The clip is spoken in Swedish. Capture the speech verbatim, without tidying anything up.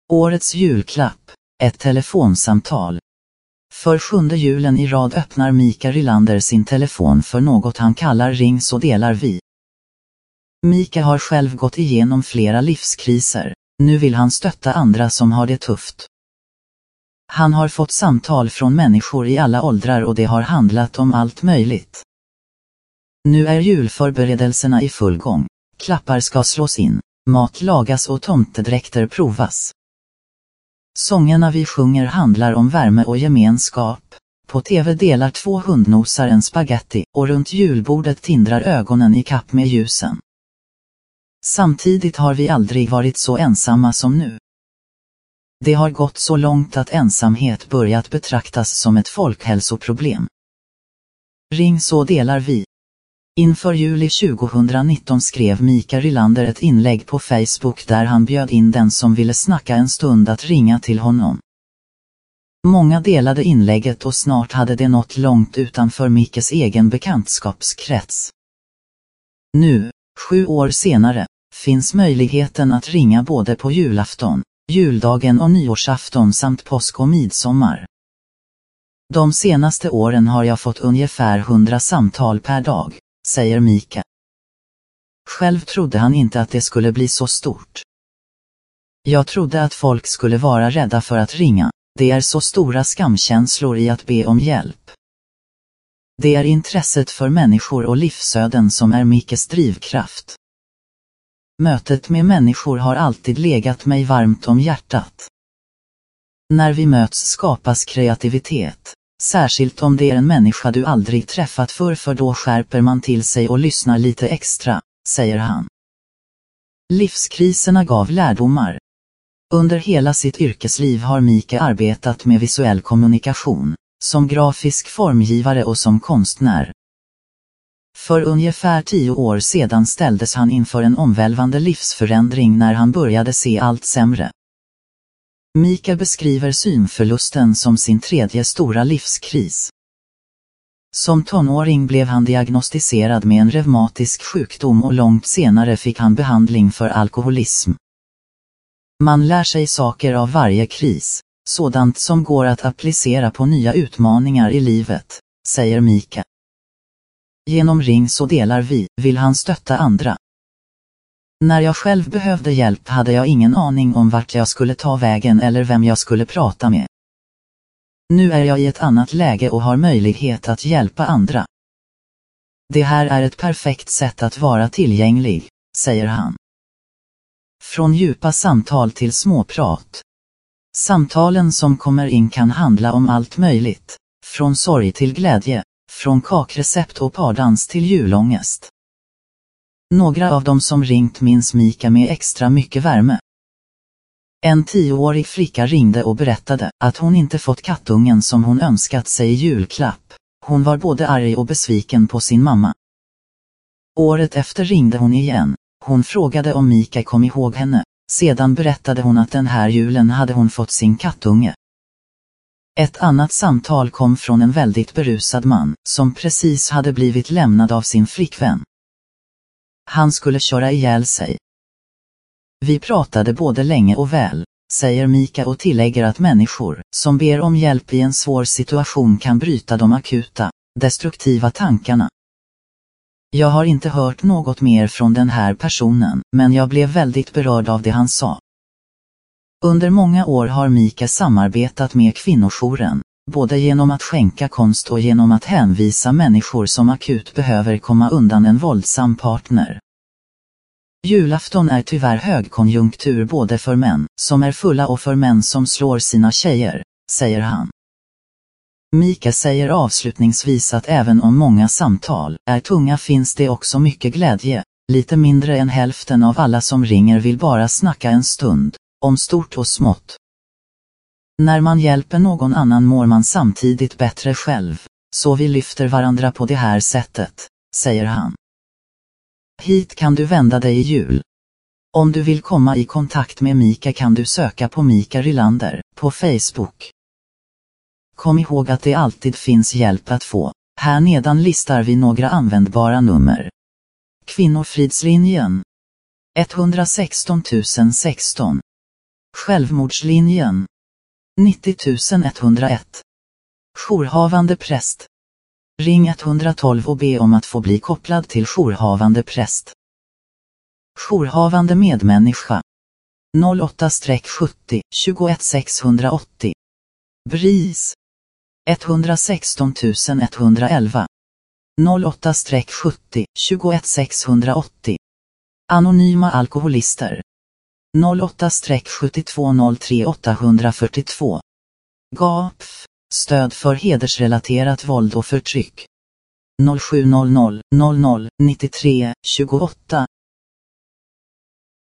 Årets julklapp, ett telefonsamtal. För sjunde julen i rad öppnar Mika Rylander sin telefon för något han kallar Ring så delar vi. Mika har själv gått igenom flera livskriser, nu vill han stötta andra som har det tufft. Han har fått samtal från människor i alla åldrar och det har handlat om allt möjligt. Nu är julförberedelserna i full gång, klappar ska slås in, mat lagas och tomtedräkter provas. Sångerna vi sjunger handlar om värme och gemenskap. På tv delar två hundnosar en spaghetti och runt julbordet tindrar ögonen i kapp med ljusen. Samtidigt har vi aldrig varit så ensamma som nu. Det har gått så långt att ensamhet börjat betraktas som ett folkhälsoproblem. Ring så delar vi. Inför juli tjugonitton skrev Mika Rylander ett inlägg på Facebook där han bjöd in den som ville snacka en stund att ringa till honom. Många delade inlägget och snart hade det nått långt utanför Mikes egen bekantskapskrets. Nu, sju år senare, finns möjligheten att ringa både på julafton, juldagen och nyårsafton samt påsk och midsommar. De senaste åren har jag fått ungefär hundra samtal per dag, säger Mika. Själv trodde han inte att det skulle bli så stort. Jag trodde att folk skulle vara rädda för att ringa, det är så stora skamkänslor i att be om hjälp. Det är intresset för människor och livsöden som är Mikes drivkraft. Mötet med människor har alltid legat mig varmt om hjärtat. När vi möts skapas kreativitet, särskilt om det är en människa du aldrig träffat förr, för då skärper man till sig och lyssnar lite extra, säger han. Livskriserna gav lärdomar. Under hela sitt yrkesliv har Mika arbetat med visuell kommunikation, som grafisk formgivare och som konstnär. För ungefär tio år sedan ställdes han inför en omvälvande livsförändring när han började se allt sämre. Mika beskriver synförlusten som sin tredje stora livskris. Som tonåring blev han diagnostiserad med en reumatisk sjukdom och långt senare fick han behandling för alkoholism. Man lär sig saker av varje kris, sådant som går att applicera på nya utmaningar i livet, säger Mika. Genom Ring så delar vi vill han stötta andra. När jag själv behövde hjälp hade jag ingen aning om vart jag skulle ta vägen eller vem jag skulle prata med. Nu är jag i ett annat läge och har möjlighet att hjälpa andra. Det här är ett perfekt sätt att vara tillgänglig, säger han. Från djupa samtal till småprat. Samtalen som kommer in kan handla om allt möjligt, från sorg till glädje, från kakrecept och pardans till julångest. Några av dem som ringt minns Mika med extra mycket värme. En tioårig flicka ringde och berättade att hon inte fått kattungen som hon önskat sig i julklapp. Hon var både arg och besviken på sin mamma. Året efter ringde hon igen. Hon frågade om Mika kom ihåg henne. Sedan berättade hon att den här julen hade hon fått sin kattunge. Ett annat samtal kom från en väldigt berusad man som precis hade blivit lämnad av sin flickvän. Han skulle köra ihjäl sig. Vi pratade både länge och väl, säger Mika och tillägger att människor som ber om hjälp i en svår situation kan bryta de akuta, destruktiva tankarna. Jag har inte hört något mer från den här personen, men jag blev väldigt berörd av det han sa. Under många år har Mika samarbetat med kvinnojouren, både genom att skänka konst och genom att hänvisa människor som akut behöver komma undan en våldsam partner. Julafton är tyvärr högkonjunktur både för män som är fulla och för män som slår sina tjejer, säger han. Mika säger avslutningsvis att även om många samtal är tunga finns det också mycket glädje. Lite mindre än hälften av alla som ringer vill bara snacka en stund, om stort och smått. När man hjälper någon annan mår man samtidigt bättre själv, så vi lyfter varandra på det här sättet, säger han. Hit kan du vända dig i jul. Om du vill komma i kontakt med Mika kan du söka på Mika Rylander på Facebook. Kom ihåg att det alltid finns hjälp att få. Här nedan listar vi några användbara nummer. Kvinnofridslinjen ett ett sex tusen sexton Självmordslinjen. nittio tusen etthundraett. Jourhavande präst. Ring ett ett två och be om att få bli kopplad till jourhavande präst. Jourhavande medmänniska. noll åtta sjuttio tjugoett sexhundraåttio. B R I S. ett ett sex ett ett ett. noll åtta sjuttio tjugoett sexhundraåttio. Anonyma alkoholister. noll åtta sjuttiotvå noll tre åttahundrafyrtiotvå. G A P F. Stöd för hedersrelaterat våld och förtryck. noll sju noll noll noll noll nittiotre tjugoåtta